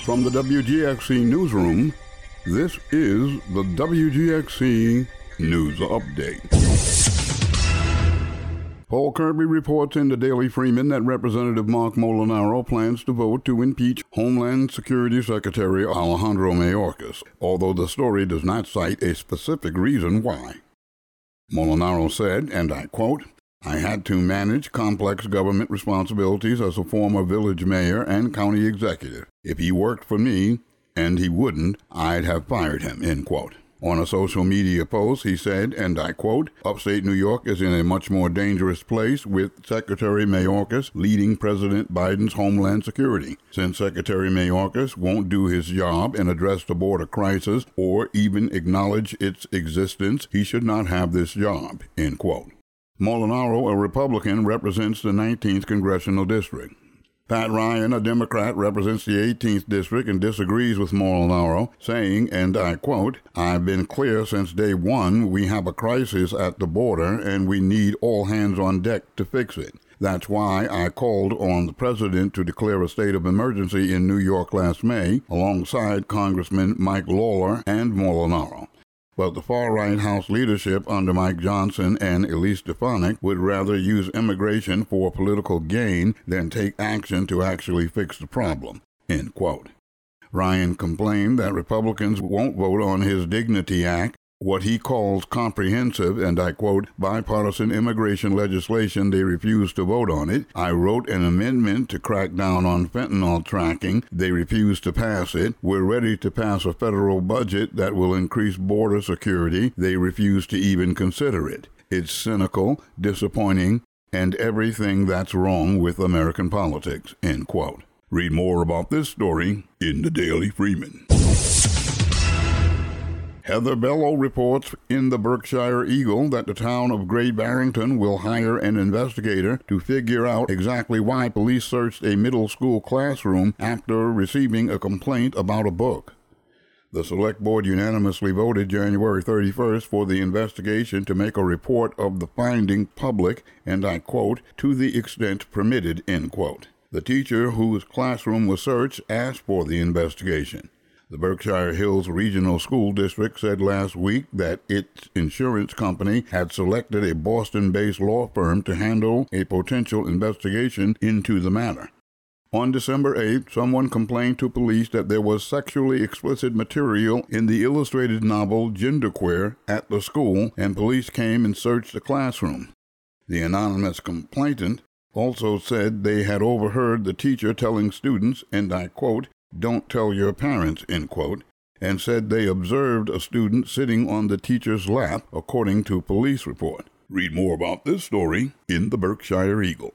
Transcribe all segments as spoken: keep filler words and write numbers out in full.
From the W G X C Newsroom, this is the W G X C News Update. Paul Kirby reports in the Daily Freeman that Representative Mark Molinaro plans to vote to impeach Homeland Security Secretary Alejandro Mayorkas, although the story does not cite a specific reason why. Molinaro said, and I quote, "I had to manage complex government responsibilities as a former village mayor and county executive. If he worked for me, and he wouldn't, I'd have fired him," end quote. On a social media post, he said, and I quote, "Upstate New York is in a much more dangerous place with Secretary Mayorkas leading President Biden's Homeland Security. Since Secretary Mayorkas won't do his job and address the border crisis or even acknowledge its existence, he should not have this job," end quote. Molinaro, a Republican, represents the nineteenth Congressional District. Pat Ryan, a Democrat, represents the eighteenth District and disagrees with Molinaro, saying, and I quote, "I've been clear since day one we have a crisis at the border and we need all hands on deck to fix it. That's why I called on the president to declare a state of emergency in New York last May, alongside Congressman Mike Lawler and Molinaro. But the far-right House leadership under Mike Johnson and Elise Stefanik would rather use immigration for political gain than take action to actually fix the problem," end quote. Ryan complained that Republicans won't vote on his Dignity Act, what he calls comprehensive, and I quote, "bipartisan immigration legislation. They refuse to vote on it. I wrote an amendment to crack down on fentanyl tracking. They refuse to pass it. We're ready to pass a federal budget that will increase border security. They refuse to even consider it. It's cynical, disappointing, and everything that's wrong with American politics," end quote. Read more about this story in the Daily Freeman. Heather Bello reports in the Berkshire Eagle that the town of Great Barrington will hire an investigator to figure out exactly why police searched a middle school classroom after receiving a complaint about a book. The Select Board unanimously voted January thirty-first for the investigation to make a report of the finding public, and I quote, "to the extent permitted," end quote. The teacher whose classroom was searched asked for the investigation. The Berkshire Hills Regional School District said last week that its insurance company had selected a Boston-based law firm to handle a potential investigation into the matter. On December eighth, someone complained to police that there was sexually explicit material in the illustrated novel Genderqueer at the school, and police came and searched the classroom. The anonymous complainant also said they had overheard the teacher telling students, and I quote, "don't tell your parents," end quote, and said they observed a student sitting on the teacher's lap, according to police report. Read more about this story in the Berkshire Eagle.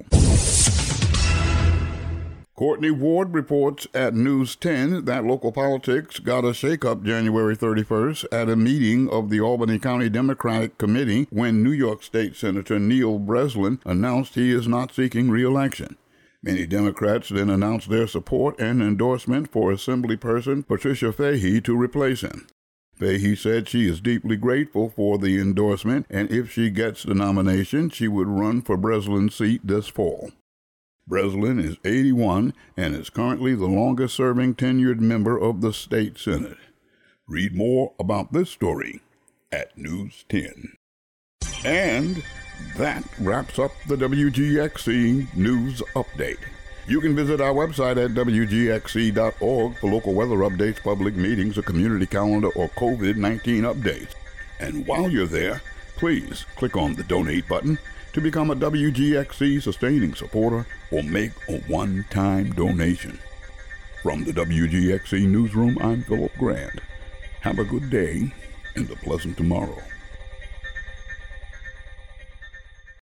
Courtney Ward reports at News ten that local politics got a shakeup January thirty-first at a meeting of the Albany County Democratic Committee when New York State Senator Neil Breslin announced he is not seeking re-election. Many Democrats then announced their support and endorsement for Assemblyperson Patricia Fahey to replace him. Fahey said she is deeply grateful for the endorsement, and if she gets the nomination, she would run for Breslin's seat this fall. Breslin is eighty-one and is currently the longest-serving tenured member of the state Senate. Read more about this story at News ten. And that wraps up the W G X C News Update. You can visit our website at W G X C dot org for local weather updates, public meetings, a community calendar, or COVID nineteen updates. And while you're there, please click on the donate button to become a W G X C sustaining supporter or make a one-time donation. From the W G X C Newsroom, I'm Philip Grant. Have a good day and a pleasant tomorrow.